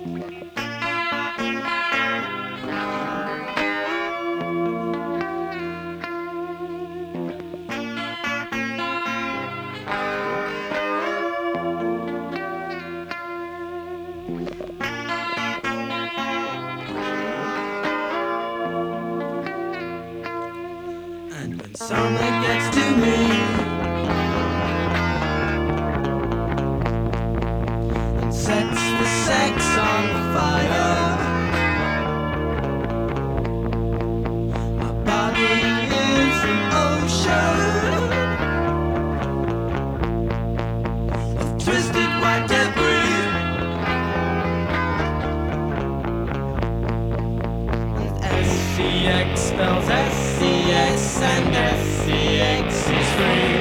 And when summer gets to me and sets the sex on fire, my body is an ocean of twisted white debris. SCX spells SCX and SCX is free.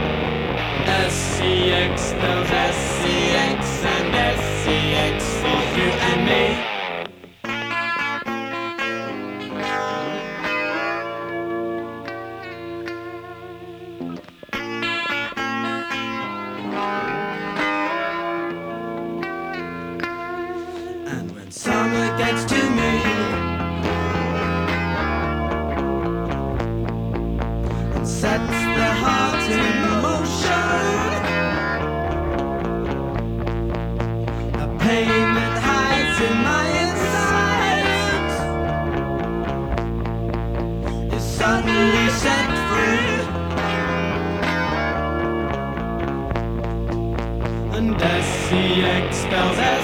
SCX spells SCX and SCX for you and me. And when summer gets to me and sets the heart in motion, a pain that hides in my insides is suddenly set free. And SCX spells